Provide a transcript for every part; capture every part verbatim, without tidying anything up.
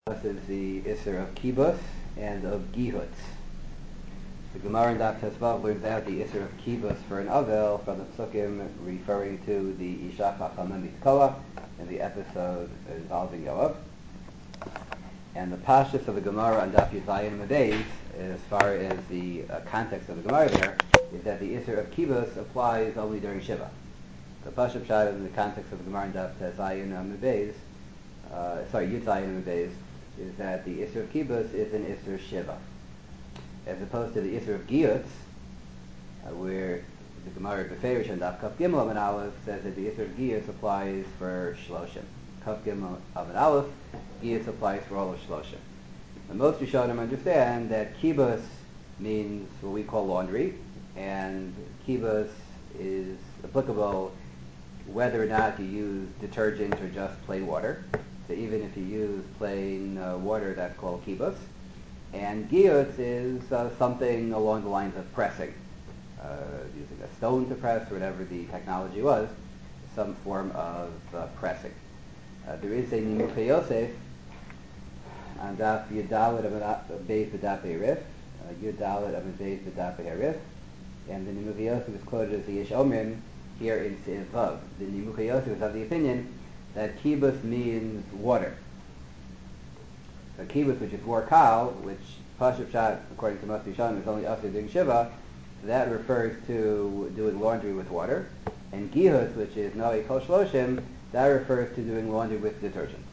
This is the Isser of Kibbutz and of Gihutz. The Gemara in Daf Tesvav learns out the Isser of Kibbutz for an Avel from the Psukim referring to the Isha Chachamim Mitkoa in the episode involving Yoav. And the Pashtus of the Gemara on Daf Yudzayin Medeis, as far as the uh, context of the Gemara there, is that the Isser of Kibbutz applies only during Shiva. The Pashut Pshat in the context of the Gemara in Daf Yudzayin Medeis, uh, sorry, Yudzayin Medeis, is that the Isser of Kibbutz is an Isser Shiva, as opposed to the Isser of Giyutz, uh, where the Gemara Beferish and Daf Kaf Gimel Amid Aleph says that the Isser of Giyutz applies for Shloshim. Kaf Gimel Amid Aleph, Giyutz applies for all of Shloshim. And most Rishonim understand that Kibbutz means what we call laundry, and Kibbutz is applicable whether or not you use detergent or just plain water. So even if you use plain uh, water, that's called kibbutz. And giyutz is uh, something along the lines of pressing, uh, using a stone to press, or whatever the technology was, some form of uh, pressing. Uh, there is a Nimukei Yosef on Daf Yudalet of Beis B'Daf Erif, Yudalet of Beis B'Daf Erif, and the Nimukei Yosef is quoted as the Yesh Omrim here in Seif Vav. The Nimukei Yosef is of the opinion that kibbutz means water. So kibbutz, which is war kal, which Pashut Pshat, according to most Rishonim, is only after doing Shiva, so that refers to doing laundry with water. And gihutz, which is Noe Kol Shloshim, that refers to doing laundry with detergent.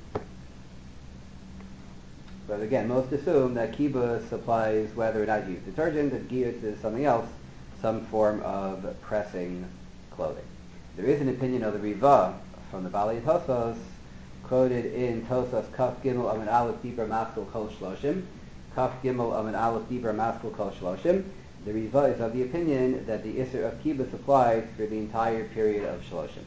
But again, most assume that kibbutz applies whether or not you use detergent, and gihutz is something else, some form of pressing clothing. There is an opinion of the Riva from the Bali Tosfos, quoted in Tosfos Kaf Gimel Amin Aleph Dibra Maskul Kol Shloshim. Kaf Gimel Amin Aleph Dibra Maskul Kol Shloshim. The Riva is of the opinion that the Isser of Kibbutz applies for the entire period of Shloshim.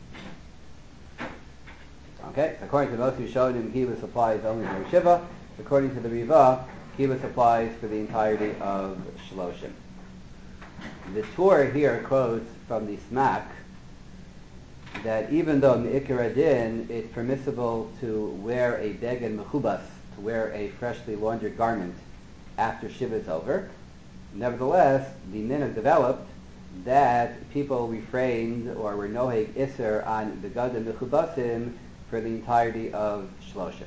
Okay, according to most Rishonim, Kibbutz applies only during Shiva. According to the Riva, Kibbutz applies for the entirety of Shloshim. The Torah here quotes from the Smak that even though Me'ikar Adin it's permissible to wear a beged mechubas, to wear a freshly laundered garment after Shiva is over, nevertheless, the minhag developed that people refrained or were noheg iser on begadim mechubasim for the entirety of Shloshim.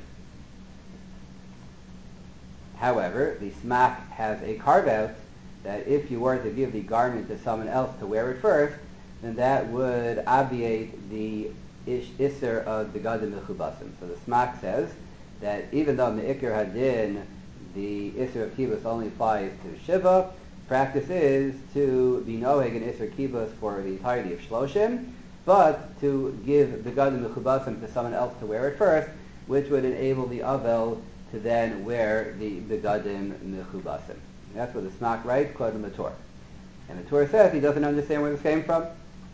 However, the Smak has a carve-out that if you were to give the garment to someone else to wear it first, then that would obviate the ish, Isser of the Begadim Mechubasim. So the Smak says that even though Me'ikar Hadin, the Isser of Kibbutz only applies to Shiva, practice is to be noheg an Isser Kibbutz for the entirety of Shloshim, but to give Begadim Mechubasim to someone else to wear it first, which would enable the Avel to then wear the Begadim Mechubasim. That's what the Smak writes, quoting the Torah. And the Torah says he doesn't understand where this came from.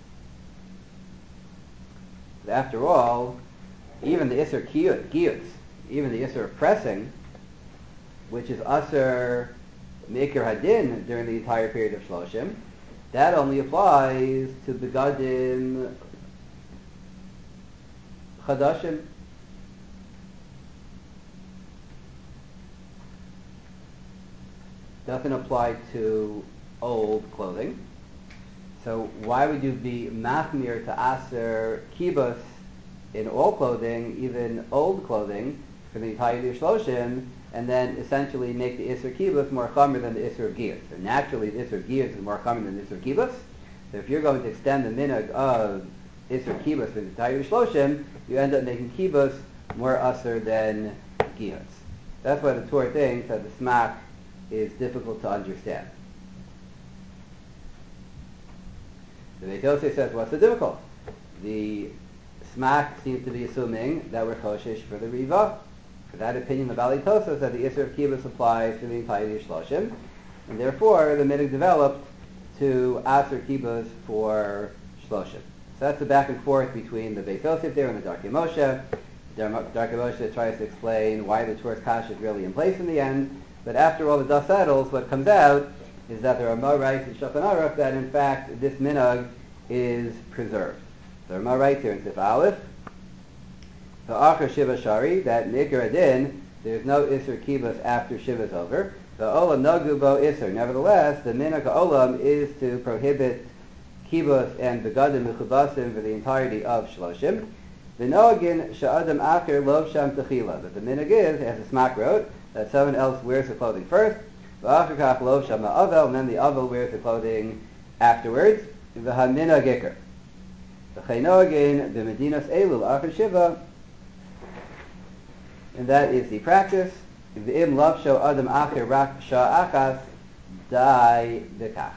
But after all, even the Isser Giyutz, even the Isser of pressing, which is Asser Me'ikar Hadin during the entire period of Shloshim, that only applies to Begadim Chadashim. Doesn't apply to old clothing. So why would you be machmir to aser kibbutz in all clothing, even old clothing, for the entire year Shloshim, and then essentially make the Isser Kibbutz more chamer than the Isser of Giyutz? So naturally, the Isser of Giyutz is more chamer than the Isser of Kibbutz. So if you're going to extend the minhag of Isser Kibbutz for the entire year Shloshim, you end up making Kibbutz more aser than Giyutz. That's why the Torah thinks that the Smak is difficult to understand. The Beis Yosef says, what's the difficult? The Smak seems to be assuming that we're choshesh for the Riva. For that opinion, the Bali Tosfos that the Isser of Kibbutz applies to the entirety of Shloshim, and therefore the minhag developed to Aser Kibbutz for Shloshim. So that's the back and forth between the Beis Yosef there and the Darkei Moshe. The Darkei Moshe tries to explain why the Torah's kasha is really in place in the end, but after all the dust settles, what comes out is that there are more rights in Shulchan Aruch that in fact this minhag is preserved. There are more rights here in Sif Aleph. The Achar Shiva Shari, that Me'ikar Adin, there's no Isser Kibbutz after Shiva is over. The Olam Nagu Bo Isser. Nevertheless, the Minhag Olam is to prohibit Kibbutz and Begadim Mechubasim for the entirety of Shloshim. The Noagin Sha'adam Acher Lov Sham Techila. But the Minhag is, as the Smak wrote, that someone else wears the clothing first. V'achar Kach Lov Sham Ha'avel, and then the Avel wears the clothing afterwards. V'haminhag Iker. V'chei Noagin B'medinas Elul Acher Shiva. And that is the practice. V'im lavsho adam acher rak sha'achas dai bekach.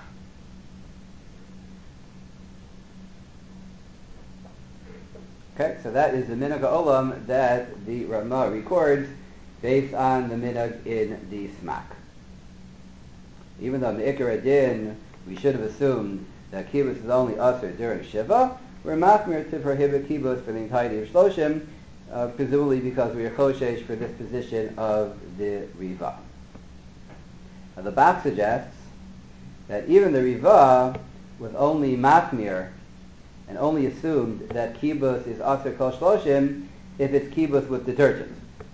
Okay, so that is the minhag olam that the Ramah records based on the minhag in the Smak. Even though in the Ikar Adin we should have assumed that kibbutz is only usher during Shiva, we're machmir to prohibit kibbutz for the entirety of Shloshim, Uh, presumably because we are choshesh for this position of the Riva. Now the Bach suggests that even the Riva was only machmir and only assumed that kibbutz is aser kol shloshim if it's kibbutz with detergent.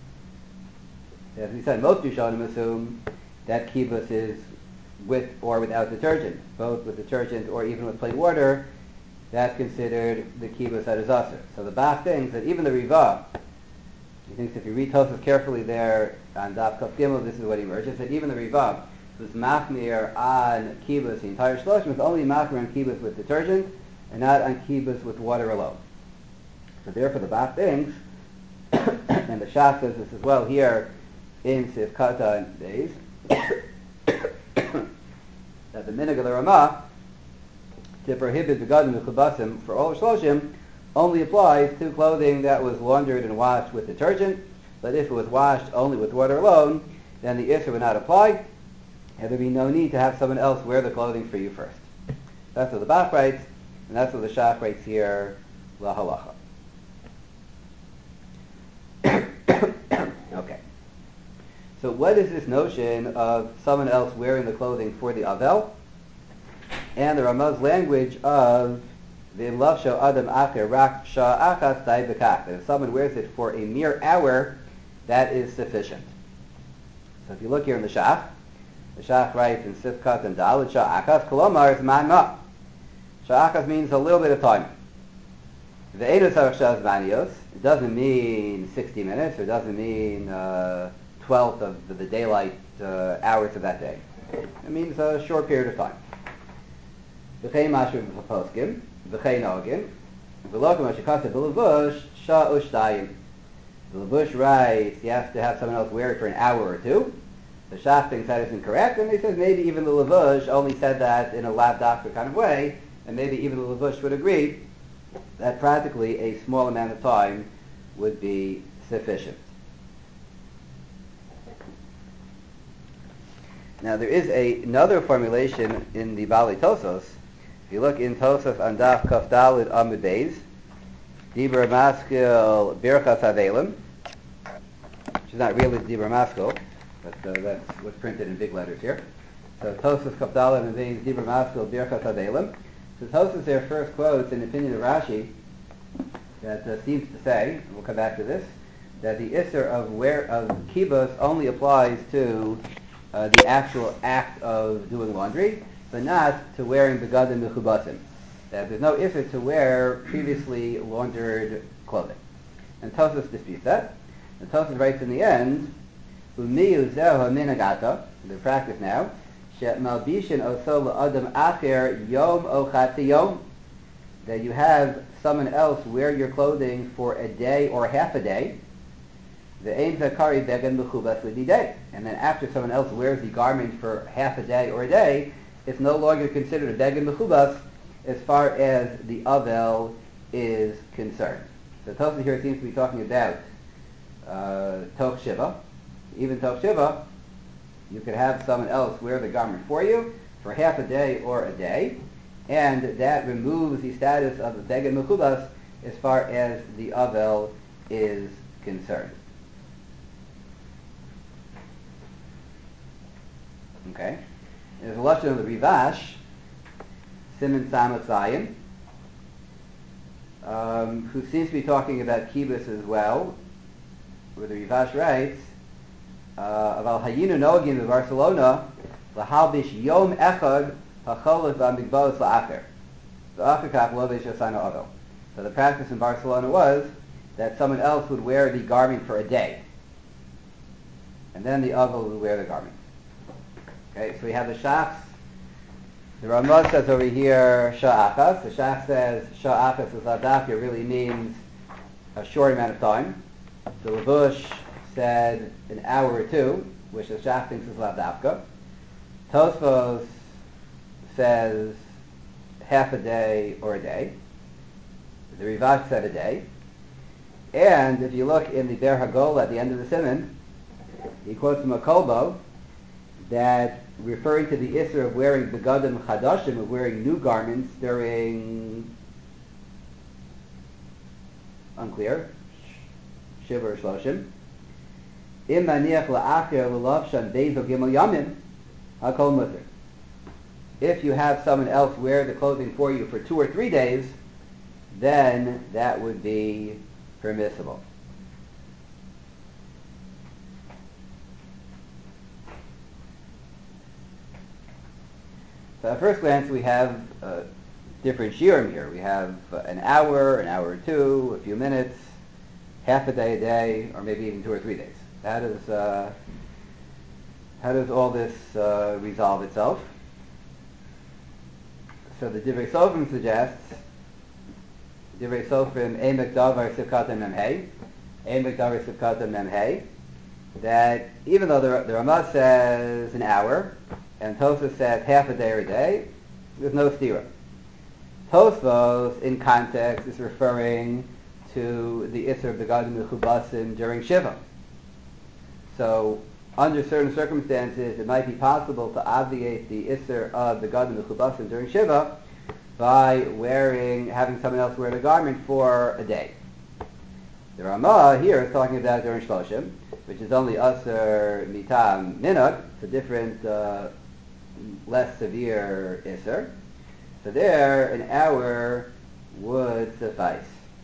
As we said, most Rishonim assume that kibbutz is with or without detergent, both with detergent or even with plain water. That's considered the kibbutz that is aser. So the Bach thinks that even the Riva, he thinks if you read Tosfos carefully there on Daf Kaf Gimel, this is what he merges, that even the Riva was machmir on kibbutz, the entire shloshim was only machmir on kibbutz with detergent and not on kibbutz with water alone. So therefore the Bach thinks, and the Shach says this as well here in Sif Kata days, that the minhag of the Ramah to prohibit begadim mechubasim for all shloshim only applies to clothing that was laundered and washed with detergent. But if it was washed only with water alone, then the issur would not apply, and there'd be no need to have someone else wear the clothing for you first. That's what the Bach writes, and that's what the Shach writes here, la halacha. Okay. So what is this notion of someone else wearing the clothing for the Avel? And the Ramah's language of V'im lavsho adam acher rak sha'achas dai bekach, that if someone wears it for a mere hour, that is sufficient. So if you look here in the Shach, the Shach writes in Sifkat and Dalit sha'achas kolomar is manma. Sha'achas means a little bit of time. Ve'enos harachshas manios, it doesn't mean sixty minutes, or it doesn't mean uh, twelfth of the, the daylight uh, hours of that day. It means a short period of time. V'chei mashu v'poskim, v'chei nogin, v'lokim ha'shekata v'levush sha'ush dayim. The Levush writes you have to have someone else wear it for an hour or two. The Shach thinks that is incorrect, and he says maybe even the Levush only said that in a lav dafka kind of way, and maybe even the Levush would agree that practically a small amount of time would be sufficient. Now there is a, another formulation in the Bali Tosos. If you look in Tosos on Daf Kaf Dalid Amud Beis, Dibur Maskil Birchas Avelim, which is not really Dibur Maskil, but uh, that's what's printed in big letters here. So Tosos Kaf Dalid Amud Beis, Dibur Maskil Birchas Avelim. So Tosos there first quotes an opinion of Rashi that uh, seems to say, and we'll come back to this, that the issur of wear of kibbutz only applies to uh, the actual act of doing laundry, but not to wearing begadim mechubasim. That there's no issur to wear previously laundered clothing. And Tosos disputes that. And Tosos writes in the end, "Umiyu zehu minagata," the practice now, she'malbishin oso la'adam acher yom o chatzi yom, that you have someone else wear your clothing for a day or half a day, the ein zakari began mechubas l'didei, and then after someone else wears the garment for half a day or a day, it's no longer considered a began mechubas as far as the avel is concerned. So Tosa here seems to be talking about uh, toch shiva. Even toch shiva, you could have someone else wear the garment for you for half a day or a day, and that removes the status of the began mechubas as far as the avel is concerned. Okay. There's a lesson of the Rivash, Simon Samach Zayin, um, who seems to be talking about kibbutz as well, where the Rivash writes Aval hayinu noagim in Barcelona lahalbish yom echad hacholot v'amigbalos la'acher. V'acher kach lo v'shosana ovel. So the practice in Barcelona was that someone else would wear the garment for a day, and then the ovel would wear the garment. Okay, so we have the shachs. The Ramah says over here sha'achas. The shach says sha'achas is ladafka really means a short amount of time. The Lavush said an hour or two, which the shach thinks is ladafka. Tosfos says half a day or a day. The Rivash said a day. And if you look in the Ber Hagol at the end of the Simon, he quotes from a Kolbo that referring to the Isser of wearing begadim chadashim, of wearing new garments during, unclear, Shiva or Shloshim, im maniach la'acher l'lavshan beis o gimel yamim, hakol mutter. If you have someone else wear the clothing for you for two or three days, then that would be permissible. So at first glance, we have uh, different shiurim here. We have uh, an hour, an hour or two, a few minutes, half a day, a day, or maybe even two or three days. How does uh, how does all this uh, resolve itself? So the Divrei Sofrim suggests Divrei Sofrim Emek Davar Sivkatem Memhei, Emek Davar Sivkatem Memhei, that even though the, the Ramah says an hour, and Tosfos says half a day or a day, there's no stira. Tosfos, in context, is referring to the Isser of Begadim Mechubasim during Shiva. So, under certain circumstances, it might be possible to obviate the Isser of Begadim Mechubasim during Shiva by wearing, having someone else wear the garment for a day. The Ramah here is talking about during Shloshim, which is only Asr Mitam Minot. It's a different, uh, less severe Isser. So there, an hour would suffice.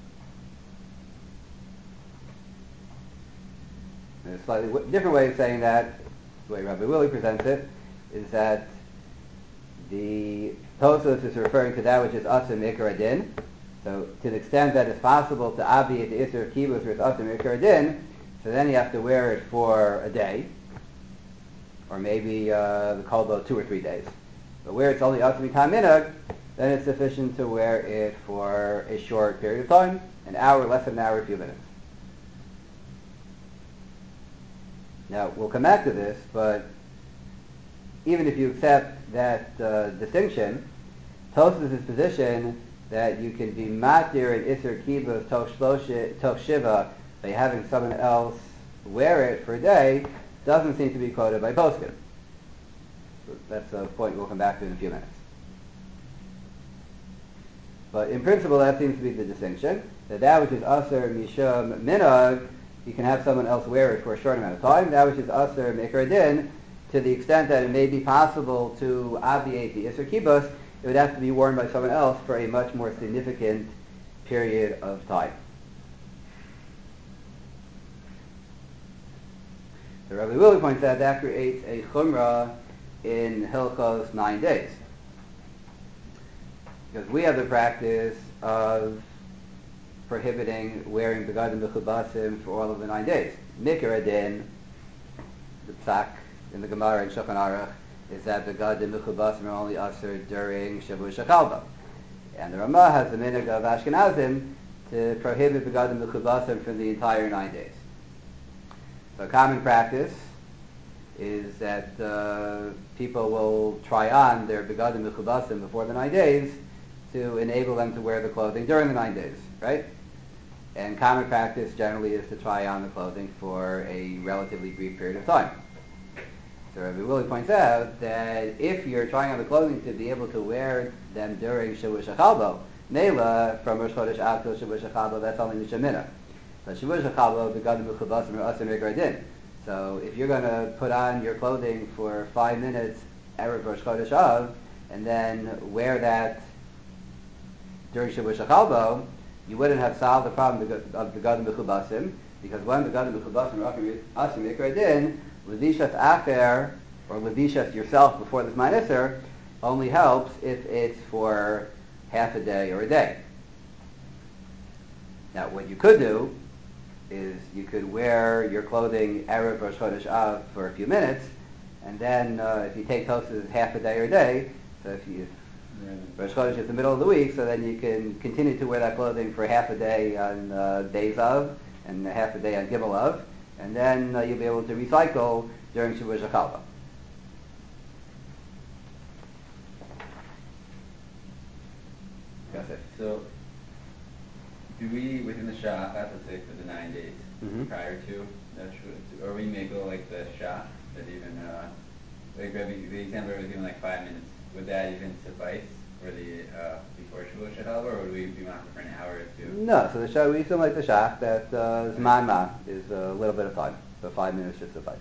There's a slightly w- different way of saying that, the way Rabbi Willie presents it, is that the Tosfos is referring to that which is Asr Mikra Adin. So to the extent that it's possible to obviate the Isser of Kibbutz with Asr Mikra Adin, so then you have to wear it for a day, or maybe uh, the kolbo two or three days. But where it's only Asr Mitam Minhag, then it's sufficient to wear it for a short period of time, an hour, less than an hour, a few minutes. Now, we'll come back to this, but even if you accept that uh, distinction, Tosfos' position that you can be matir in Isser Kibbutz Toch Shiva by having someone else wear it for a day doesn't seem to be quoted by Poskim. That's a point we'll come back to in a few minutes. But in principle, that seems to be the distinction, that that which is Asr Mishum Minhag, you can have someone else wear it for a short amount of time. That which is Asr Mikra Adin, to the extent that it may be possible to obviate the Isser Kibbutz, it would have to be worn by someone else for a much more significant period of time. So Rabbi Willie points out that creates a chumrah in Hilchos nine days. Because we have the practice of prohibiting wearing begadim mechubasim for all of the nine days. Mikra Adin, the psak in the Gemara and Shulchan Aruch, is that begadim mechubasim are only ushered during Shavuot Shechalba. And the Ramah has the minhag of Ashkenazim to prohibit begadim mechubasim for the entire nine days. So a common practice is that uh, people will try on their begadim mechubasim before the nine days to enable them to wear the clothing during the nine days, right? And common practice generally is to try on the clothing for a relatively brief period of time. So Rabbi Willie points out that if you're trying on the clothing to be able to wear them during Shavuot Shechalbo, Mela, from Rosh Chodesh out till Shavuot Shechalbo, that's only Mishamina. But Shavuot Shechalbo, begadim mechubasim or Asr Mikra Adin. So if you're going to put on your clothing for five minutes, Erev Rosh Chodesh Av, and then wear that during Shavuot Shechalbo, you wouldn't have solved the problem of begadim mechubasim, because when begadim mechubasim or Asr Mikra Adin, Levishas Acher, or Levishas yourself before the Zman Isser, only helps if it's for half a day or a day. Now, what you could do is you could wear your clothing Erev Rosh Chodesh Av for a few minutes, and then uh, if you take Tosfos half a day or a day, so if you Rosh Chodesh is the middle of the week, so then you can continue to wear that clothing for half a day on uh, days of, and half a day on Gimel of, and then uh, you'll be able to recycle during Shavuot Shechalva. Yes, sir. So, do we, within the Shach, let's say for the nine days mm-hmm. prior to, that should, or we may go like the Shach, that even, uh, like Rebbe, the example was even like five minutes, would that even suffice for the, uh, before Shavuot Shechalva, or would we be wanting for an hour or two? No, so the Shach, we assume like the Shach, that uh, Zman Ma is a little bit of time, so five minutes should suffice.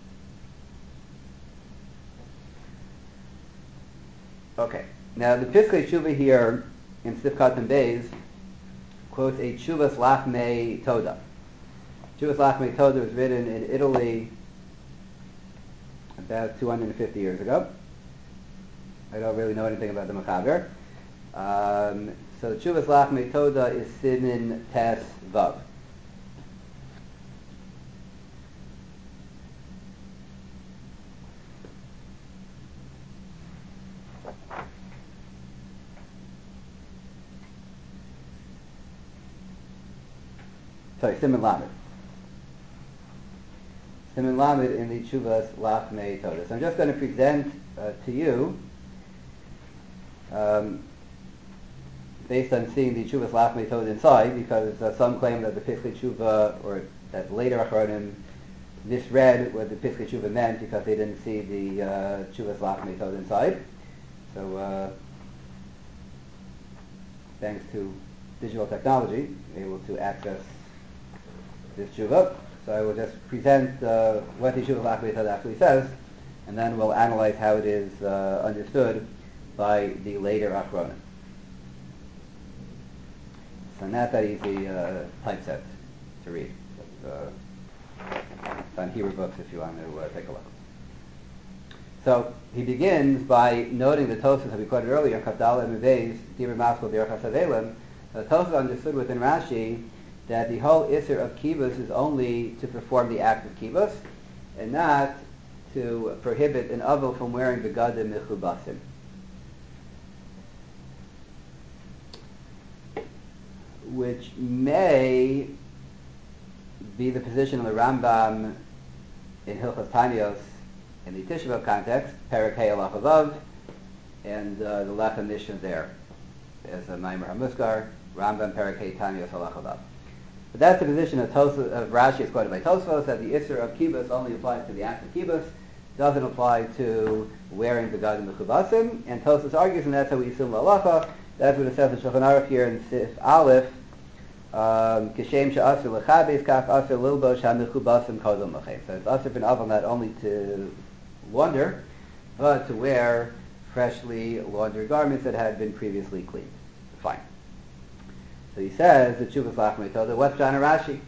Okay, now the Piskei Tshuva here in Sifkat and Beis quotes a Tshuvas Lachmei Toda. Tshuvas Lachmei Toda was written in Italy about two hundred fifty years ago. I don't really know anything about the Mechaber. Um, so Tshuvas Lachmei Toda is Simin Tes Vav. Sorry, Simin Lamed. Simin Lamed in the Tshuvas Lachmei Toda. So I'm just going to present uh, to you, um, based on seeing the Tshuvas Lachmei Toda inside, because uh, some claim that the Piskei Tshuva, or that later Achronim misread what the Piskei Tshuva meant because they didn't see the uh, Tshuvas Lachmei Toda inside. So, uh, thanks to digital technology, able to access this Tshuva. So I will just present uh, what the Tshuvas Lachmei Toda actually says, and then we'll analyze how it is uh, understood by the later Achronim. So not that easy uh, typeset to read. But, uh, it's on Hebrew books if you want to uh, take a look. So he begins by noting the Tosfos that we quoted earlier, Kavdala and Mevez, Dibur Maskal Derech HaSavelim. The Tosfos understood within Rashi that the whole Isser of Kibbutz is only to perform the act of Kibbutz, and not to prohibit an Avil from wearing Begadim Mechubasim. Which may be the position of the Rambam in Hilchos Tanios in the Tisha B'Av context, Perek Hey Halacha Vav, and uh, the Lechem Mishnah there as a Maimer HaMuskar, Rambam Perek Hey Tanios Halacha Vav. But that's the position of, Tos- of Rashi is quoted by Tosfos, that the Isser of Kibbutz only applies to the act of Kibbutz, doesn't apply to wearing the Begadim Mechubasim, and Tosfos argues, and that's how we assume Halacha. That's what it says in Shulchan Aruch here in Sif Aleph, Kishem she'asur lechabes kach asur lilbosh ha'mechubasim kodom lachem. So it's asur for an aval not only to launder, but to wear freshly laundered garments that had been previously cleaned. Fine. So he says, the Tshuvas Lachmei Toda, what's John and Rashi?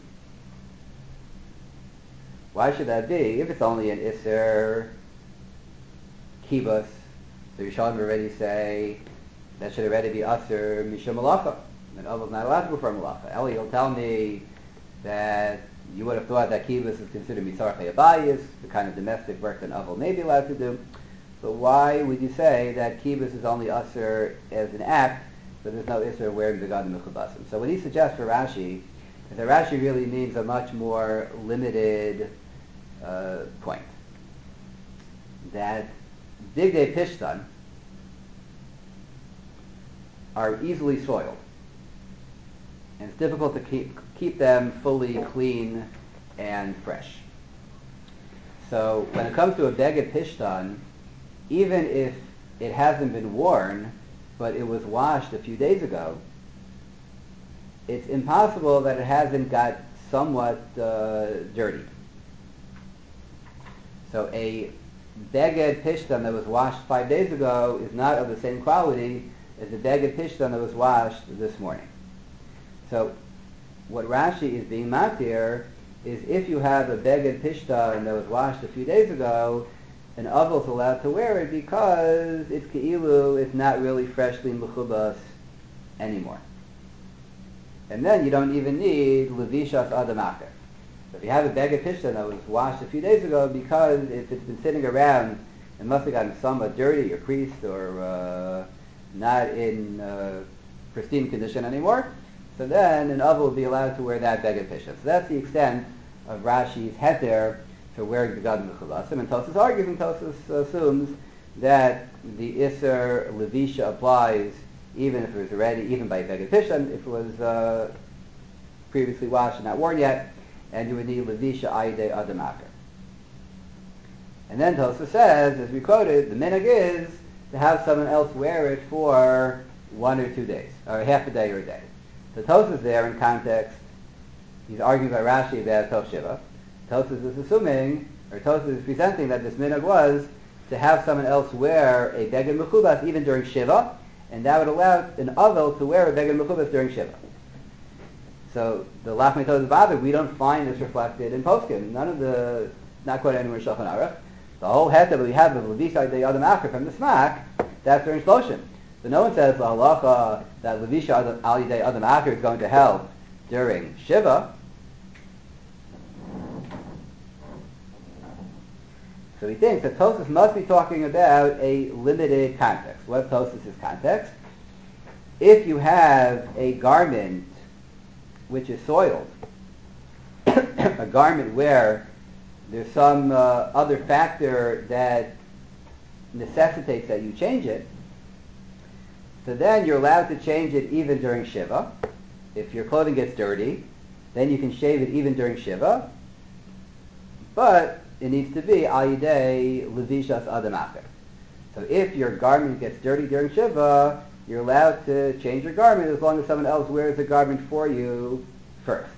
Why should that be? If it's only an Isser Kibbutz, so Rishonim already say that should already be Asur Mishum Malacha. And Aval is not allowed to perform Malacha. Eli, you'll tell me that you would have thought that Kibbutz is considered Misarchei Abayis, the kind of domestic work that Aval may be allowed to do. But why would you say that Kibbutz is only Asur as an act, but there's no Isser wearing the Begadim Mechubasim? So what he suggests for Rashi is that Rashi really means a much more limited uh, point. That Bigdei Pishtan are easily soiled, and it's difficult to keep keep them fully clean and fresh. So when it comes to a Beged Pishtan, even if it hasn't been worn, but it was washed a few days ago, it's impossible that it hasn't got somewhat uh, dirty. So a Beged Pishtan that was washed five days ago is not of the same quality as the Beged Pishtan that was washed this morning. So what Rashi is being matir is if you have a beged pishtan that was washed a few days ago, an avel is allowed to wear it because it's keilu, it's not really freshly mechubas anymore. And then you don't even need levishas adam acher. So if you have a beged pishtan that was washed a few days ago, because if it's been sitting around, it must have gotten somewhat dirty or creased or uh, not in uh, pristine condition anymore, so then an avel will be allowed to wear that beged pishtan. So that's the extent of Rashi's heter for wearing the gad mechubasim. And Tosfos argues, and Tosfos assumes that the iser levisha applies even if it was already, even by beged pishtan, if it was uh, previously washed and not worn yet, and you would need levisha ayidei adam acher. And then Tosfos says, as we quoted, the minhag is to have someone else wear it for one or two days, or half a day or a day. So Tosfos there, in context, he's arguing by Rashi about Tov Shiva. Tosfos is assuming, or Tosfos is presenting that this minhag was to have someone else wear a beged mechubas even during Shiva, and that would allow an avel to wear a beged mechubas during Shiva. So the Lachmei Todas Ba'adir, we don't find this reflected in poskim. None of the, not quite anywhere in Shulchan Aruch. The whole heter that we have of Levisha Ayidei Adam Acher from the Smak, that's during Shloshim. So no one says the halacha that Levisha Ayidei Adam Acher is going to help during Shiva. So he thinks that Tosfos must be talking about a limited context. What's Tosfos' context? If you have a garment which is soiled, a garment where there's some uh, other factor that necessitates that you change it, so then you're allowed to change it even during Shiva. If your clothing gets dirty, then you can shave it even during Shiva, but it needs to be ayidei levishas adam acher. So if your garment gets dirty during Shiva, you're allowed to change your garment as long as someone else wears the garment for you first.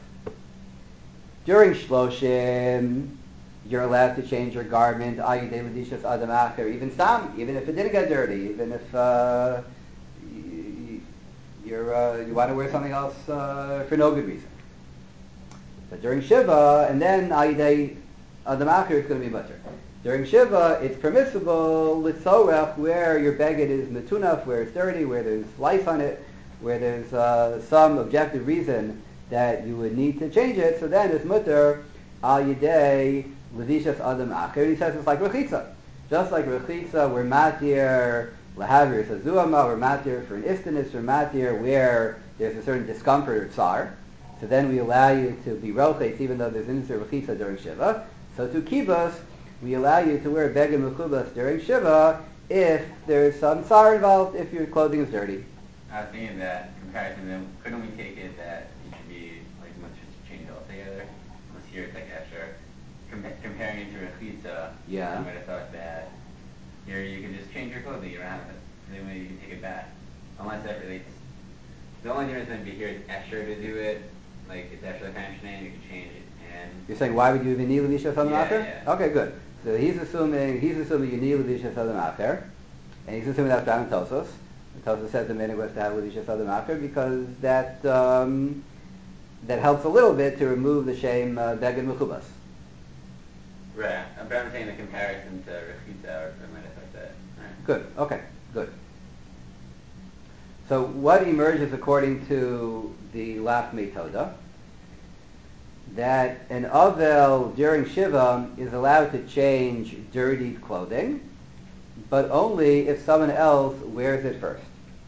During Shloshim, you're allowed to change your garment ayidei levishas adam acher, even sam, even if it didn't get dirty, even if uh, you, you're, uh, you want to wear something else uh, for no good reason. But during Shiva, and then ayidei Adam Acher is going to be mutter. During Shiva, it's permissible litzorech where your beged is metunaf, where it's dirty, where there's lice on it, where there's uh, some objective reason that you would need to change it. So then it's mutter al yidei levishas Adam Acher. And he says it's like rechitza, just like rechitza, we're matir lahavir sazuama, we're matir for an istanis, we're matir where there's a certain discomfort or tsar. So then we allow you to be rochitz even though there's insir rechitza during Shiva. So to kibbutz, we allow you to wear beged mechubas during Shiva if there's some tsar involved, if your clothing is dirty. I was thinking that comparison, then couldn't we take it that it should be like much just change altogether? Unless here it's like extra. Com- comparing it to a chitza, Yeah. I might have thought that here you can just change your clothing, you don't have it. Then you can take it back. Unless that relates. The only difference would be here it's extra to do it, like it's extra functioning, you can change it. And You're saying why would you even need levishas adam yeah, acher? yeah. Okay, good. So he's assuming he's assuming you need levishas adam acher, and he's assuming that's down in Tosfos. And Tosfos says the minhag was to have levishas adam acher because that um, that helps a little bit to remove the shame uh, beged mechubas. Right, but I'm saying the comparison to rechitza, or I might have thought that. Right. Good. Okay. Good. So what emerges according to the Lachmei Toda? That an avel during Shiva is allowed to change dirtied clothing, but only if someone else wears it first.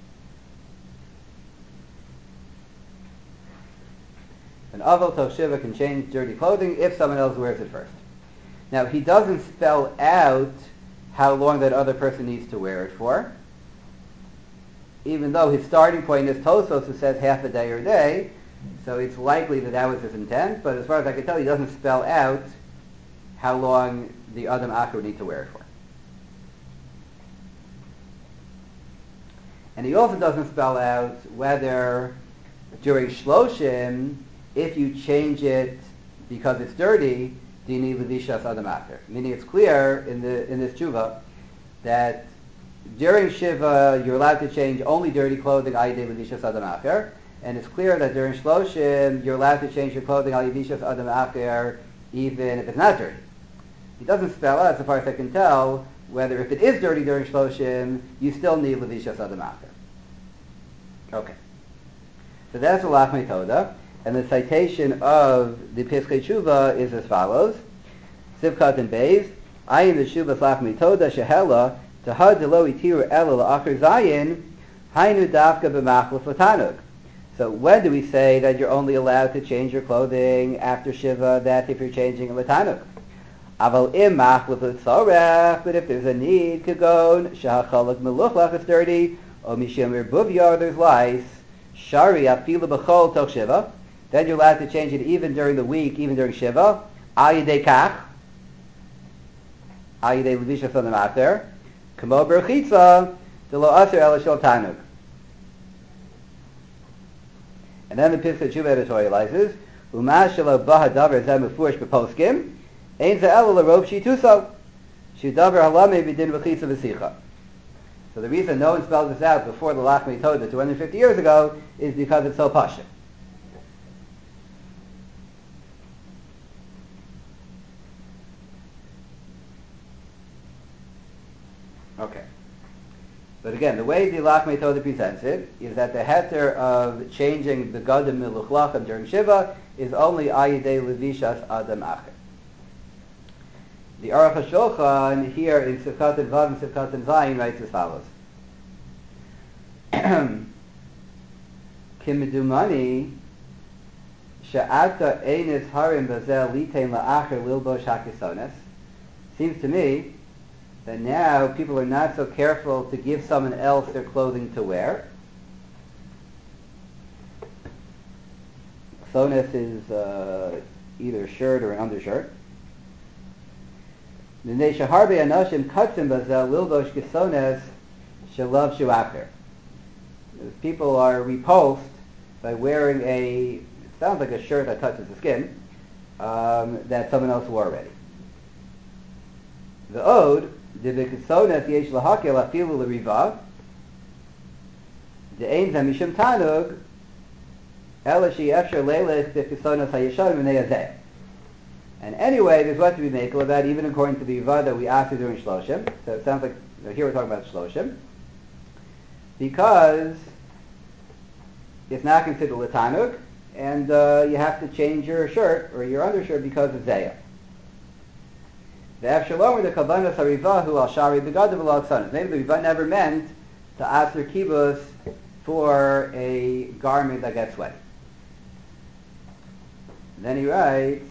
An avel tov Shiva can change dirty clothing if someone else wears it first. Now, he doesn't spell out how long that other person needs to wear it for, even though his starting point is Tosfos, who says half a day or a day, so it's likely that that was his intent, but as far as I can tell, he doesn't spell out how long the Adam Acher would need to wear it for. And he also doesn't spell out whether during Shloshim, if you change it because it's dirty, do you need Levishas Adam Acher? Meaning it's clear in the in this tshuva that during Shiva you're allowed to change only dirty clothing, ayidei Levishas Adam Acher, And it's clear that during Shloshim, you're allowed to change your clothing al yivishas adam acher, even if it's not dirty. He doesn't spell out, so far as I can tell, whether if it is dirty during Shloshim, you still need levishas adam acher. Okay. So that's a lach metoda. And the citation of the Piskei Tshuva is as follows. Sivkat and Beis, Ayin the Shuvas lach metoda shehela, tahad delo itiru ela la'achar zayin, hainu dafka b'machlef l'tanug. So when do we say that you're only allowed to change your clothing after Shiva, that if you're changing a l'tanug? Aval im machlef l'tzorech, but if there's a need, kagon, shahachalak meluchlach, it's dirty, o mishimir buvya, there's lice, shari afilu b'chol toch Shiva, then you're allowed to change it even during the week, even during Shiva, al yidei kach, al yidei levishas on the mater, kamo berchitza, de lo aser el shel tanug. And then the Piskei Tshuva editorializes, Uma shelo baha davar zeh mefurish b'poskim, ein ze ela l'rov shituso, shu davar halame b'din v'chitza v'sicha. So the reason no one spelled this out before the lach metoda two hundred fifty years ago is because it's so pashut. Okay. But again, the way the lach metoda presents it is that the heter of changing the gadim miluchlachim during Shiva is only ayidei levishas adam acher. The Aruch HaShulchan here in Sivkat and Vav and Sivkat and Zayin writes as follows. Kimidumani she'ata einis harim bazel litein la'acher lilbosh hakisones. Seems to me that now people are not so careful to give someone else their clothing to wear. Sones is uh, either a shirt or an undershirt. People are repulsed by wearing a, it sounds like a shirt that touches the skin, um, that someone else wore already. The Ode, the B'kisones yesh lahakel afilu l'riva, the ein zamishum tanug, ela shi efshar leilech b'kisones hayeshanim v'nei hazeh. And anyway, there's what to be makel of that, even according to the Riva that we asked you during Shloshim. So it sounds like, you know, here we're talking about Shloshim. Because it's not considered l'tanug, and uh, you have to change your shirt or your undershirt because of Zayah. The Avshalom or the Kavanas Harivahu al Shari Begadav al Aksanas. Maybe the Riva never meant to ask their kibbutz for a garment that gets sweaty. And then he writes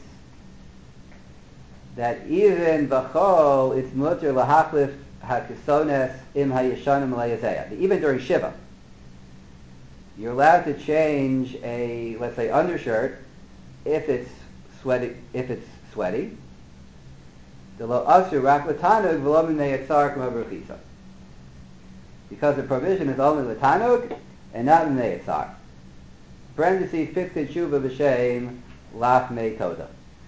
that even b'chol it's mutter lahachlif hakisones im hayishanim layazeh. Even during Shiva, you're allowed to change a, let's say, undershirt if it's sweaty. If it's sweaty, because the provision is only l'tanug and not in ne'etzar. Parentheses Piskei Tshuva b'shem lach metoda.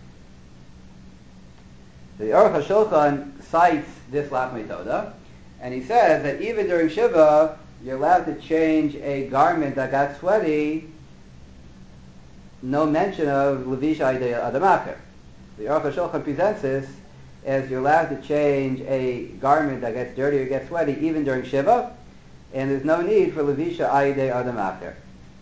The Aruch HaShulchan cites this lach metoda, and he says that even during Shiva, you're allowed to change a garment that got sweaty. No mention of levish ayidei adam acher. The Aruch HaShulchan presents this as you're allowed to change a garment that gets dirty or gets sweaty even during Shiva, and there's no need for levisha ayidei adam acher.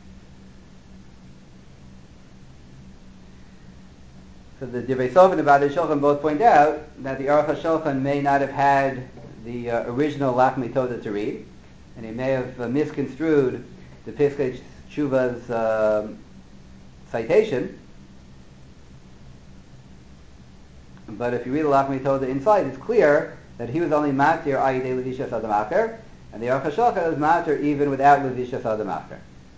So the Divrei Sov and the Badei Shulchan both point out that the Aruch HaShulchan may not have had the uh, original lach metoda to read, and he may have uh, misconstrued the Piskei Tshuva's uh, citation. But if you read the lach metoda inside, it's clear that he was only matir ayidei levishas adam acher, and the Aruch HaShulchan was matir even without levishas adam acher.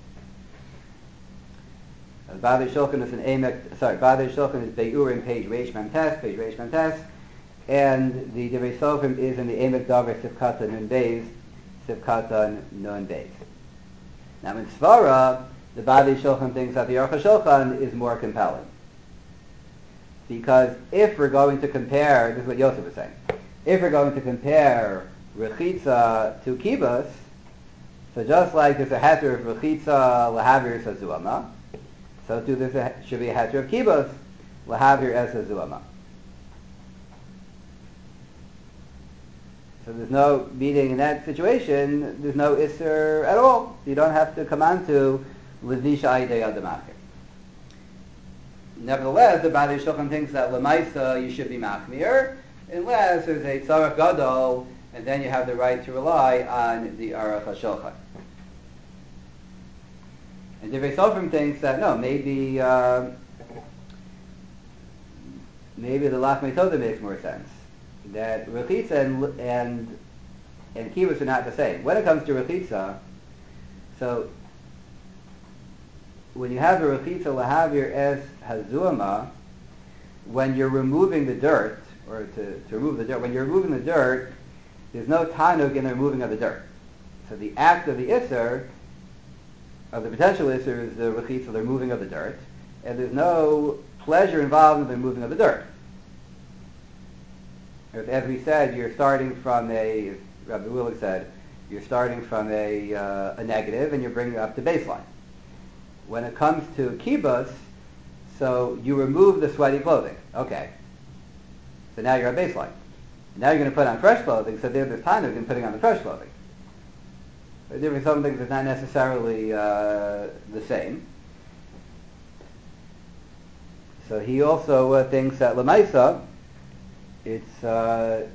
Badei Shulchan is an Emek, sorry, Badei Shulchan is Bei'urim, page Reish Memtes, page Reish Memtes, and the Divrei Sofim is in the Emek Davar Sivkata Nun Beis, Sivkata Nun Beis. Now in Svara, the Badei Shulchan thinks that the Aruch HaShulchan is more compelling. Because if we're going to compare, this is what Yosef was saying, if we're going to compare Rechitza to Kibbutz, So just like there's a heter of rechitza lahavir sazuama, so too there should be a heter of kibbutz lahavir es sazuama. So there's no, meaning in that situation, there's no isser at all. You don't have to come on to levisha aydei adamachir. Nevertheless, the Baalei Shulchan thinks that lemaisa you should be machmir, unless there's a tzarech gadol, and then you have the right to rely on the Aruch HaShulchan. And Divrei Sofrim thinks that no, maybe uh, maybe the Lachmei Toda makes more sense. That Rechitza and and and Kibbutz are not the same. When it comes to Rechitza, so when you have a Rechitza lahavir es hazuama, when you're removing the dirt, or to, to remove the dirt, when you're removing the dirt, there's no tanug in the removing of the dirt. So the act of the Isser, of the potential Isser, is the Rechitza, the removing of the dirt, and there's no pleasure involved in the removing of the dirt. As we said, you're starting from a, as Rabbi Willig said, you're starting from a, uh, a negative and you're bringing it up to baseline. When it comes to kibbutz, so you remove the sweaty clothing. Okay. So now you're at baseline. Now you're going to put on fresh clothing, so there's time in putting on the fresh clothing. There are different some things that's not necessarily uh, the same. So he also uh, thinks that Lamaisa, it's uh,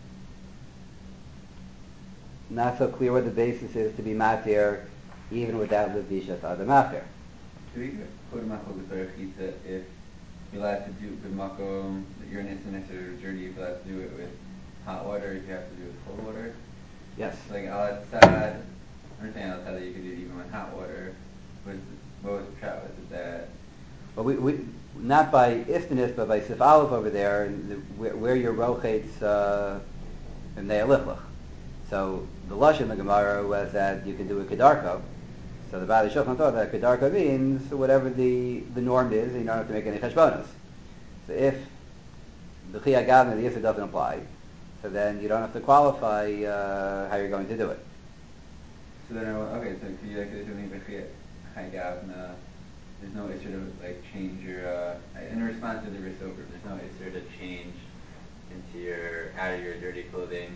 not so clear what the basis is to be matir even without levishat adam acher. Do we put him up with the rechitza if you're allowed to do it with makom, you're in instance or dirty, if you're allowed to do it with hot water, if you have to do it with cold water? Yes. Like outside, I understand outside that you could do it even with hot water. What was the trap with that? Well, we, we not by istanis, but by sif aleph over there, and the, where, where your rochates uh, in ne'alichlach. So the lush in the Gemara was that you can do a kedarko. So the Baalei Shulchan thought that kedarko means whatever the, the norm is, and you don't have to make any cheshbonos. So if the chiyah gavna, the issa doesn't apply, so then you don't have to qualify uh, how you're going to do it. So then, okay, so could you like do something with chiyah gavna? There's no issue to like change your uh, in response to the risover. There's no issue to change into your out of your dirty clothing.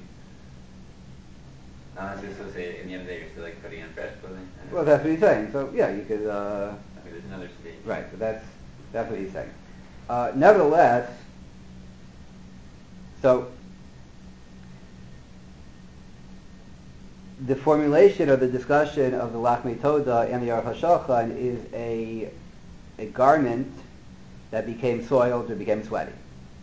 Not necessarily say in the end of the day you're still like putting on fresh clothing. Well, that's what he's saying. So yeah, you could. Uh, okay, there's another stage. Right, but that's that's what he's saying. Uh, nevertheless, so the formulation of the discussion of the Lachmei Toda and the Aruch HaShulchan is a a garment that became soiled or became sweaty.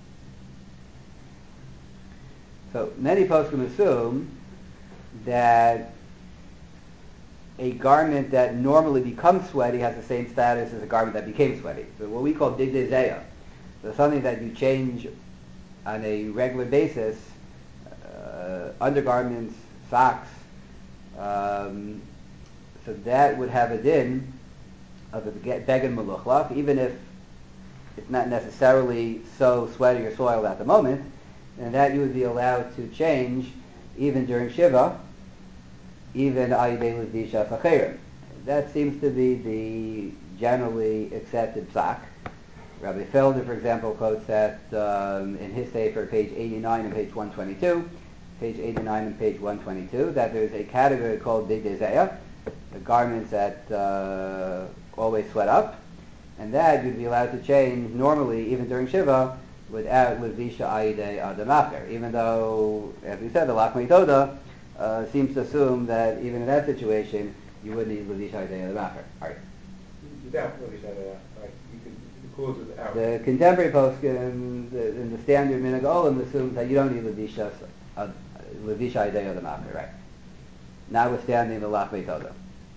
So many poskim assume that a garment that normally becomes sweaty has the same status as a garment that became sweaty. So what we call digdei zeya. So something that you change on a regular basis, uh, undergarments, socks, um, so that would have a din of a beged meluchlach, even if it's not necessarily so sweaty or soiled at the moment, and that you would be allowed to change even during Shiva, even ayidei levisha fachirim. That seems to be the generally accepted psak. Rabbi Felder, for example, quotes that um, in his sefer, page eighty-nine and page one twenty-two, page eighty-nine and page one twenty-two, that there's a category called digdei zeya, the garments that uh, always sweat up, and that you'd be allowed to change normally, even during Shiva, without levisha ayidei adam acher. Even though, as we said, the Lachmei Toda uh, seems to assume that even in that situation, you would need levisha ayidei adam acher. All right. Without levisha ayidei, like you could cause without. The contemporary poskim, the, in the standard minhag olam, assumes that you don't need levisha uh, levisha ayidei adam acher, right? Notwithstanding the Lachmei Toda.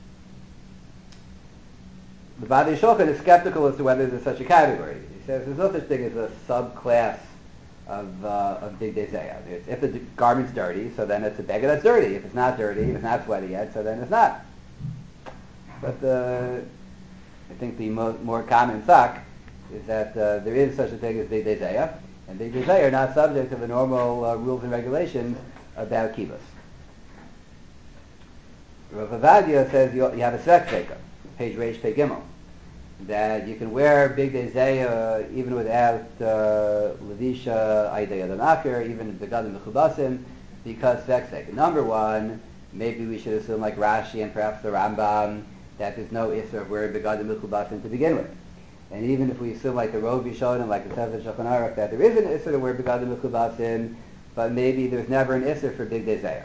The Baalei Shulchan is skeptical as to whether there's such a category. He says there's no such thing as a subclass of uh, of digdei zeya. If the d- garment's dirty, so then it's a beggar that's dirty. If it's not dirty, if it's not sweaty yet, so then it's not. But uh, I think the mo- more common sak is that uh, there is such a thing as digdei zeya, and digdei zeya are not subject to the normal uh, rules and regulations about kibbutz. Rav Avadia says you, you have a svek seika, page Reish Pei Gimel, that you can wear Big Day Zayah even without uh, Levisha Aydei Adam Acher, even Begadim Mechubasim, because svek seika. Number one, maybe we should assume like Rashi and perhaps the Rambam that there's no Isra of wearing Begadim Mechubasim to begin with. And even if we assume like the Rov Yishonim, like the Sefer Shulchan Aruch, that there is an Isra to wear Begadim Mechubasim, but maybe there's never an Isra for Big Day Zayah.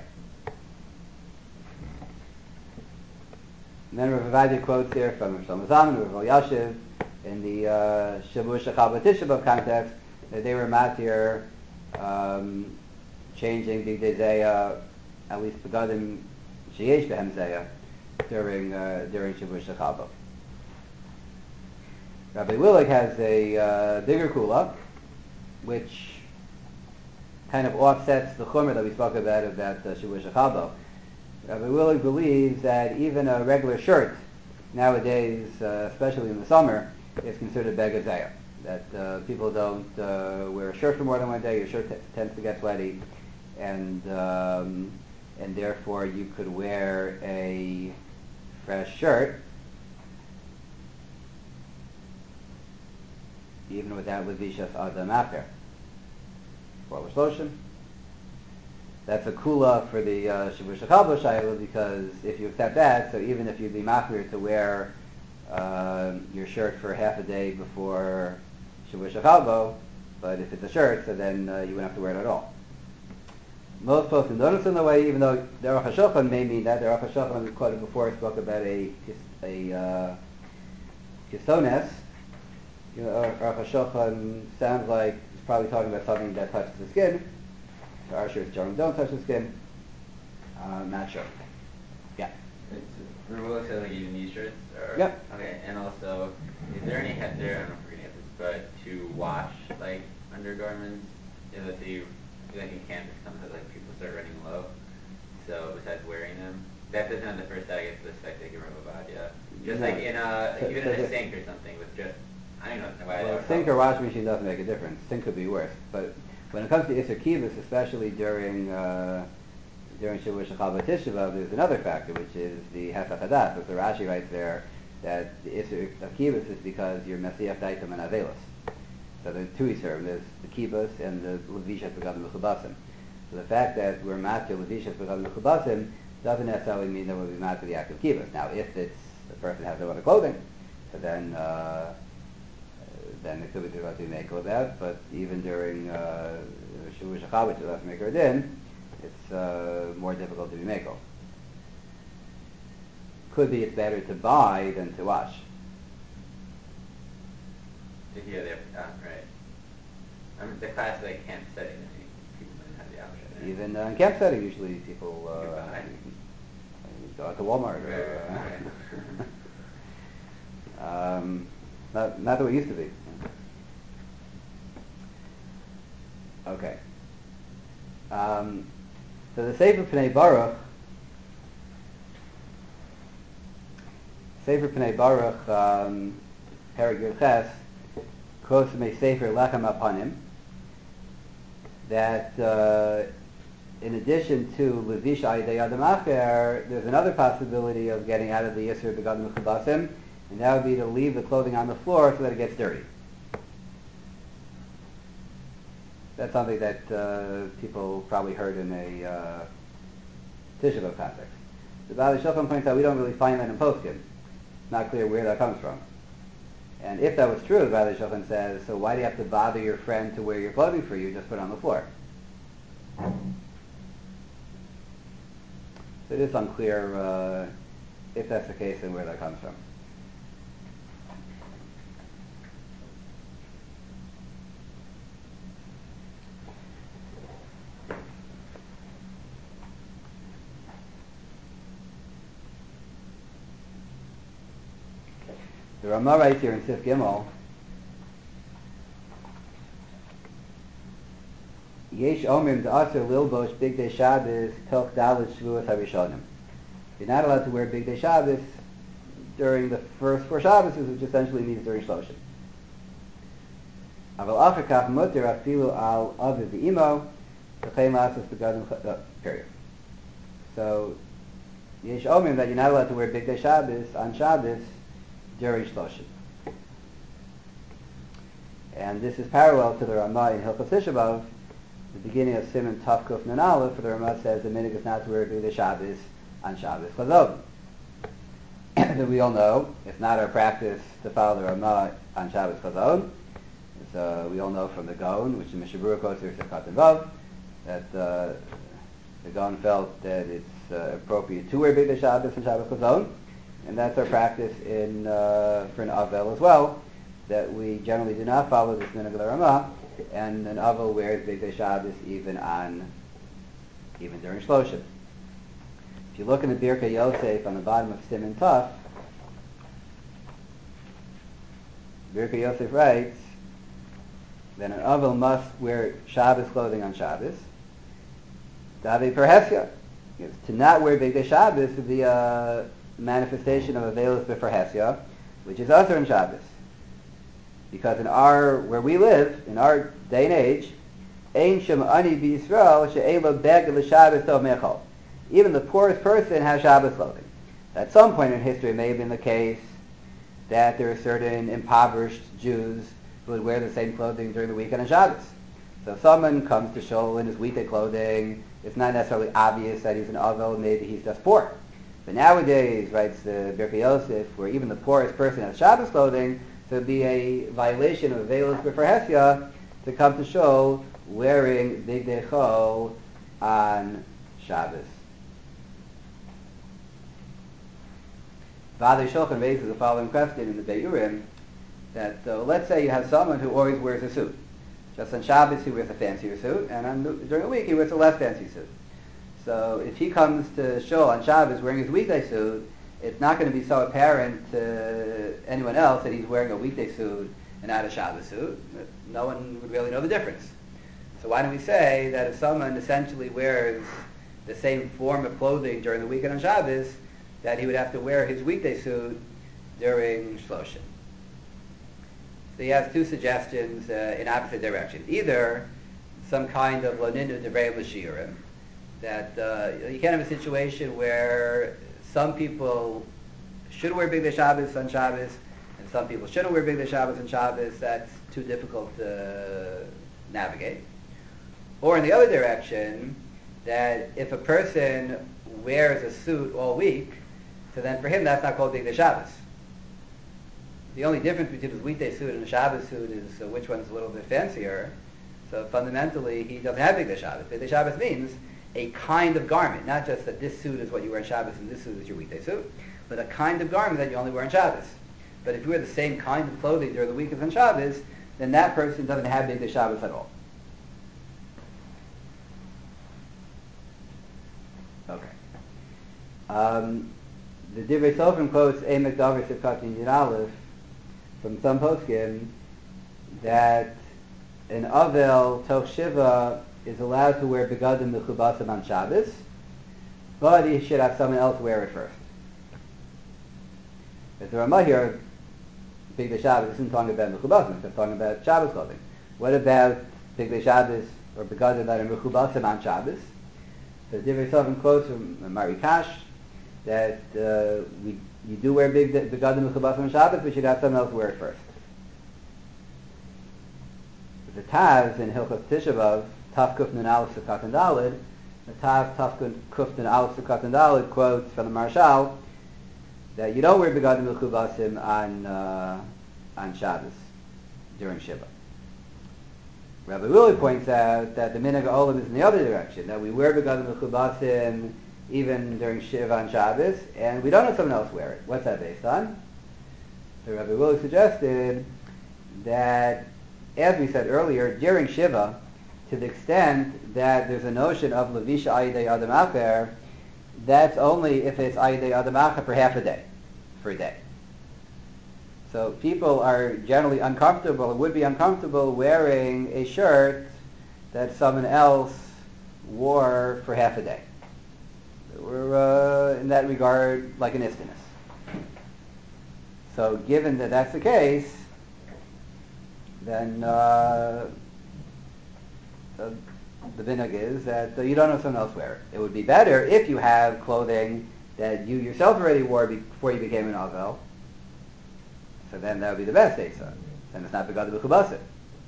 And then Rav Avadia quotes here from Rav Shlomo Zalman, Rav Elyashiv, in the uh, Shavuot Shachal B'Tisha B'Av context, that they were matir um, changing Big Day Zayah, at least Begadim Sheyesh Behem Zayah, during uh, during Shavuot Shachal B'Av. Rabbi Willig has a uh, bigger kula, which kind of offsets the chumrah that we spoke about about uh, Shavuot Shachal B'Av. Rabbi Willig believes that even a regular shirt nowadays, uh, especially in the summer, is considered beged zayah. That uh, people don't uh, wear a shirt for more than one day. Your shirt t- tends to get sweaty, and um, and therefore you could wear a fresh shirt even without levishas adam acher. Or l'shloshim. That's a kula for the uh, Shavuot Shachal B'Av shayla, because if you accept that, so even if you'd be machmir to wear uh, your shirt for half a day before Shavuot Shachal B'Av, but if it's a shirt, so then uh, you wouldn't have to wear it at all. Most folks who notice in the way, even though the Aruch HaShulchan may mean that, the Aruch HaShulchan we quoted before spoke about a a uh, kisones. You know, Aruch HaShulchan sounds like he's probably talking about something that touches the skin. So our shirts generally don't touch the skin. Uh, I'm not sure. Yeah. The rule says like even these shirts? Or, Yep. Okay, and also, is there any head there, I don't know if we're going to get this, but to wash, like, undergarments? You know, let's say you, like in camp, it comes out, like, people start running low. So, besides wearing them, that doesn't have the first tag, it's the spectator of Avadia. Just No. like in a, So- even so in a the- sink or something with just, I don't know why I Well, don't sink know. or washing machine doesn't make a difference. Sink could be worse. But when it comes to Isser Kivus, especially during uh, during Shavuot Shachal B'Tisha B'Av, there's another factor, which is the Hafach Hadas. As the Rashi writes there, that the Isser of Kivus is because you're Mesiach Daitam and Avelos. So there's two Isser. There's the Kivus and the Levishat Begadim Mechubasim. So the fact that we're matir Levishat Begadim Mechubasim doesn't necessarily mean that we'll be matir the act of Kivus. Now, if it's the person has no other clothing, so then uh, then it could be difficult to make about. But even during uh, Shavuot Shachal, which is less maker din, it's uh, more difficult to be mako. Could be it's better to buy than to wash. Yeah, they have, ah, right. I mean, the class like camp setting, I mean, people might have the option there. Even uh, in camp setting, usually people uh, You can buy. go out to Walmart. Right, Or, right, uh, um, not not the way it used to be. Okay. Um, so the Sefer Pnei Baruch, Sefer Pnei Baruch, um, Perek Yud Ches, quotes from a Sefer Lechem Apanim, that uh, in addition to Levish Ayidei Adam Acher, there's another possibility of getting out of the Yisur Begadim Mechubasim, and that would be to leave the clothing on the floor so that it gets dirty. That's something that uh, people probably heard in a uh, Tisha B'Av context. The Baalei Shulchan points out we don't really find that in Poskim. It's not clear where that comes from. And if that was true, the Baalei Shulchan says, so why do you have to bother your friend to wear your clothing for you? Just put it on the floor. So it is unclear uh, if that's the case and where that comes from. The Ramah writes here in Sif Gimel, Yesh omrim da'aser lilbosh bigdei Shabbos toch daled shvuos harishonim. You're not allowed to wear bigdei Shabbos during the first four Shabbos, which essentially means during Shloshim. Aval acher kach muter afilu al aviv v'imo v'chein la'asos begadim period. So Yesh Omrim that you're not allowed to wear Bigdei Shabbos on Shabbos during Shloshim. And this is parallel to the Ramah in Hilchos Tisha B'Av, the beginning of Siman Tav Kuf Nun Aleph, where the Ramah says the minhag is not to wear Bigdei Shabbos on Shabbos Chazon. That we all know, it's not our practice to follow the Ramah on Shabbos Chazon. So we all know from the Gaon, which the Mishnah Berurah quotes here, Katan Vav, that uh, the Gaon felt that it's uh, appropriate to wear Bigdei Shabbos and Shabbos Chazon, and that's our practice in uh, for an Avel as well, that we generally do not follow this minhag of the Ramah, and an Avel wears Bigdei Shabbos even on, even during Shloshim. If you look in the Birkei Yosef on the bottom of Siman Tuf, Birkei Yosef writes that an Avel must wear Shabbos clothing on Shabbos. Davi Perhesya. To not wear Bigdei Shabbos would be a manifestation of Avelis B'Perhesya, which is Asur on Shabbos. Because in our, where we live, in our day and age, Ein Shem Ani B'Yisrael She'ela Beg L'Shabbos Tov Mechol. Even the poorest person has Shabbos clothing. At some point in history, it may have been the case that there are certain impoverished Jews who would wear the same clothing during the weekend on Shabbos. So if someone comes to shul in his weekday clothing, it's not necessarily obvious that he's an Avel, maybe he's just poor. But nowadays, writes the Birkei Yosef, where even the poorest person has Shabbos clothing, so it would be a violation of Avelis B'Perhesya to come to shul wearing Bigdei Chol on Shabbos. Vadei Shulchan raises the following question in the Beiurim, that uh, let's say you have someone who always wears a suit. Just on Shabbos he wears a fancier suit, and on, during the week he wears a less fancy suit. So if he comes to shul on Shabbos wearing his weekday suit, it's not going to be so apparent to anyone else that he's wearing a weekday suit and not a Shabbos suit. No one would really know the difference. So why don't we say that if someone essentially wears the same form of clothing during the weekend on Shabbos, that he would have to wear his weekday suit during Shloshim. So he has two suggestions uh, in opposite directions. Either some kind of loninu devrei l'shiurim, that uh, you can't have a situation where some people should wear Bigdei Shabbos on Shabbos, and some people shouldn't wear Bigdei Shabbos on Shabbos. That's too difficult to navigate. Or in the other direction, that if a person wears a suit all week, so then for him that's not called Bigdei Shabbos. The only difference between his weekday suit and a Shabbos suit is uh, which one's a little bit fancier. So fundamentally, he doesn't have Bigdei Shabbos. Bigdei Shabbos means a kind of garment, not just that this suit is what you wear on Shabbos and this suit is your weekday suit, but a kind of garment that you only wear on Shabbos. But if you wear the same kind of clothing during the week as on Shabbos, then that person doesn't have Bigdei Shabbos at all. Okay. Um, the Divrei Sofrim quotes Emek Davar Sivkat Yud Aleph from some poskim that an Avel Toch Shiva is allowed to wear begadim mechubasim on Shabbos, but he should have someone else wear it first. As the Ramah here, Bigdei Shabbos isn't talking about mechubasim, it's talking about Shabbos clothing. What about Bigdei Shabbos or begadim that are mechubasim on Shabbos? So Divrei Sofrim quotes from Marikash that uh, we you do wear big begadim mechubasim on Shabbos, but you should have someone else wear it first. The Taz in Hilchos Tisha B'Av, Taf Kuf Nun Aleph Sukkot and Daled, the Taz Taf Kuf Nun Aleph Sukkot and Daled quotes from the Marshal that you don't wear begadim mechubasim on uh, on Shabbos during Shiva. Rabbi Willie points out that the minhag olam is in the other direction, that we wear begadim mechubasim even during Shiva on Shabbos, and we don't have someone else wear it. What's that based on? So Rabbi Willie suggested that, as we said earlier, during Shiva, to the extent that there's a notion of Levisha Ayidei Adam Acher, that's only if it's Ayidei Adam Acher for half a day, for a day. So people are generally uncomfortable, or would be uncomfortable, wearing a shirt that someone else wore for half a day. We're, uh, in that regard, like an istinus. So given that that's the case, then uh, the, the minhag is that uh, you don't have someone else wear it. It would be better if you have clothing that you yourself already wore before you became an Avel, so then that would be the best Eitzah. Then it's not Begad B'chubasim.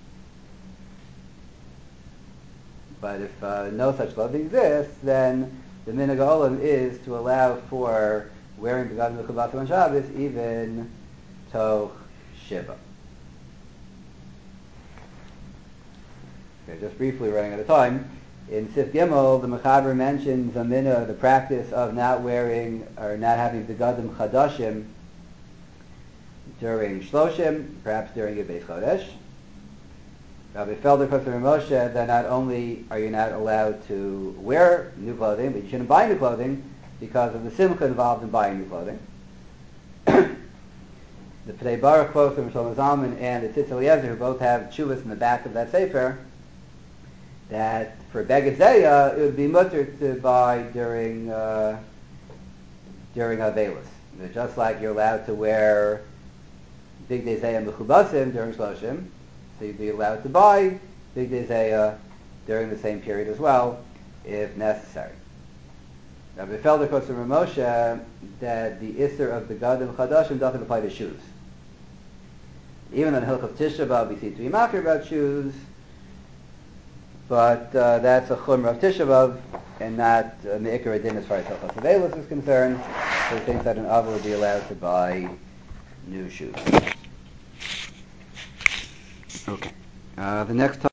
But if uh, no such clothing exists, then the Minhag Olam is to allow for wearing Begad B'chubasim on Shabbos even Toch Shiva. Okay, just briefly, running out of time. In Sif Gimel, the Mechaber mentions a minhag, the practice of not wearing or not having begadim chadashim during Shloshim, perhaps during Yud Beis Chodesh. Rabbi Felder quotes from Moshe that not only are you not allowed to wear new clothing, but you shouldn't buy new clothing because of the simcha involved in buying new clothing. The Pnei Baruch quote from Shlomo Zalman and the Tzitz Eliezer, who both have tshuvas in the back of that sefer, that for Beged Zayah, it would be mutter to buy during uh, during Avelis. Just like you're allowed to wear Big Day Zayah Mechubasim during Shloshim, so you'd be allowed to buy Big Day Zayah during the same period as well, if necessary. Rabbi Felder quotes from Moshe that the Isser of the Gadim Chadashim doesn't apply to shoes. Even on Hilchos Tisha B'Av, we see to be makir about shoes, but uh, that's a chumrah of Tisha B'Av and not uh, me'ikar adin as far as Hilchos Avelis is concerned. So he thinks that an Avil would be allowed to buy new shoes. Okay. Uh, the next